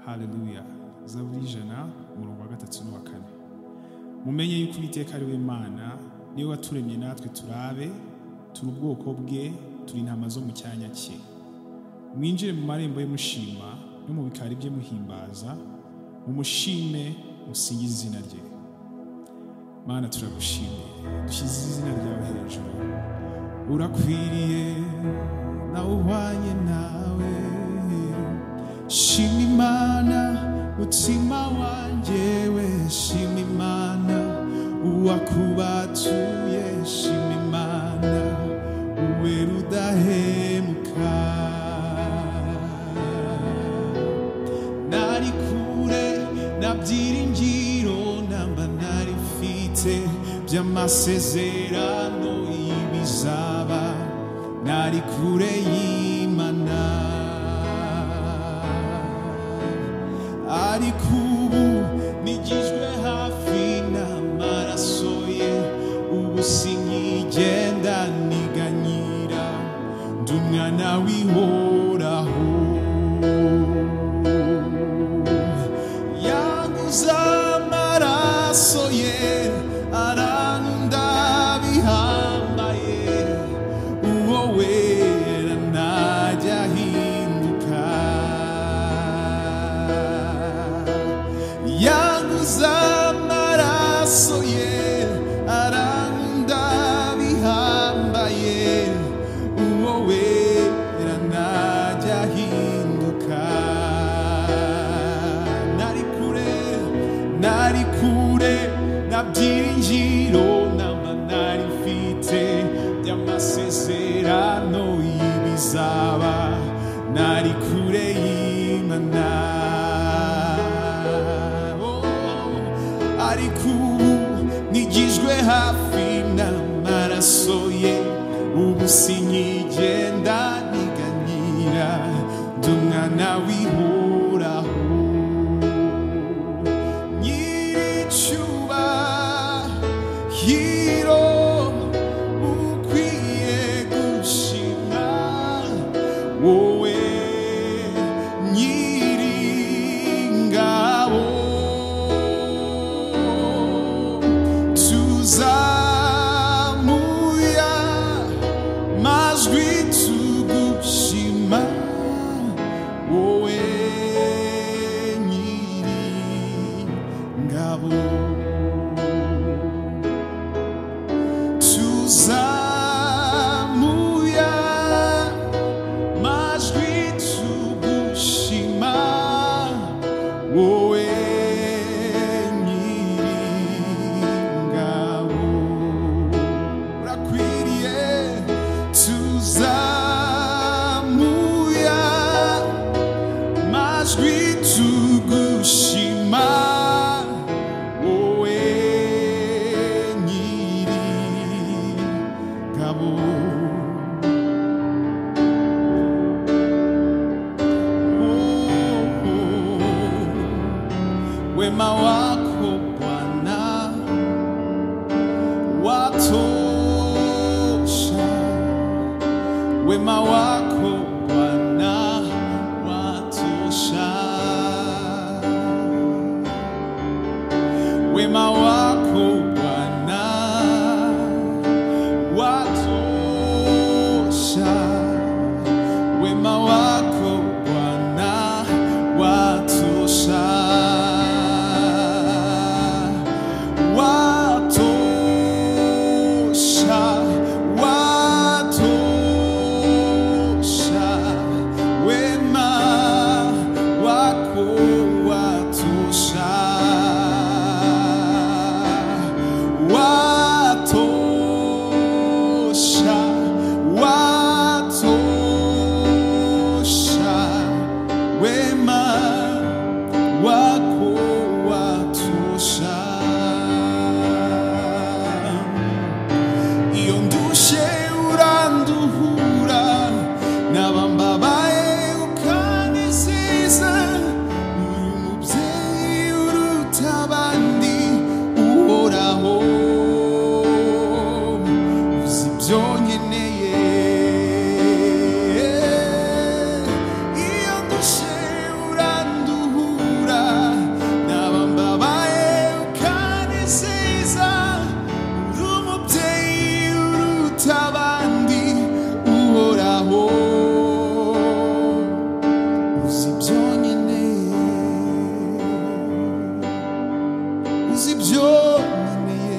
Haleluya. Zaburi 100:3-4. Mumenye yuko Uwiteka ari we Mana, niwe waturemye natwe turabe, turi ubwoko bwe, turi intama zo mu cyanya cye. Mwinjire mu marembo ye mushima, no mu bikari bye muhimbaza, mumushime musingize izina rye. Mana turagushimiye, dushyize izina ryawe hejuru. Urakwiriye, nawe uhwanye nawe. Shima Imana mutima wanjye we, shima Imana uwakubatuye, shima Imana uwe rudahemuka. Nari kure na byiringiro namba nari mfite by'amasezerano y'ibizaba, nari kure y'Imana. Ariko ubu nigijwe hafi n'amaraso ye, ubu sinkigenda niganyira, ndi umwana w'ihoraho. Yanguze amaraso ye arankunda bihambaye, uwo wera ntajya ahinduka. Yanguze amaraso ye arankunda bihambaye, uwo wera ntajya ahinduka. Nari kure na byiringiro namba nari mfite by'amasezerano y'ibizaba, nari kure y'Imana. Ariko ubu nigijwe hafi n'amaraso ye, ubu sinkigenda niganyira, ndi umwana w'ihoraho. Nyiricyubahiro ukwiye gushimwa, wowe nyiringabo. Tuzamuya majwi tugushima, wowe nyiringabo. Tuzamuya majwi tugushima, wowe nyiringabo. Urakwiriye. Tuzamuya majwi tugushima, wowe nyiringabo. Wema wako Bwana watosha, wema wako Bwana watosha, wema wako Bwana watosha, wema wako Bwana watosha. Watosha, watosha. uzi byonyine, uzi byonyine,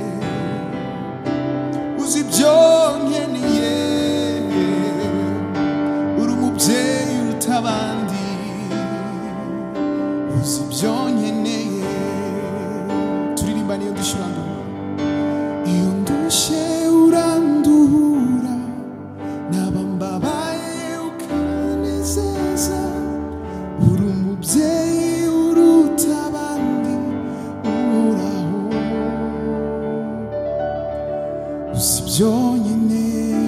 uzi byonyine, uri umubyeyi uruta abandi, uzi byonyine. Turirimba niyo ndushye urandura, iyo ndushye urandura, naba mbabaye ukanezeza, uri umubyeyi uruta abandi, uhoraho, uzi byonyine.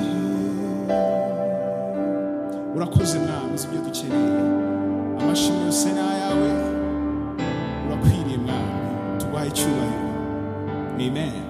Urakoze mwami, uzi ibyo dukeneye, amashimwe yose ni ayawe, urakwiriye mwami, tuguhaye icyubahiro. Amen.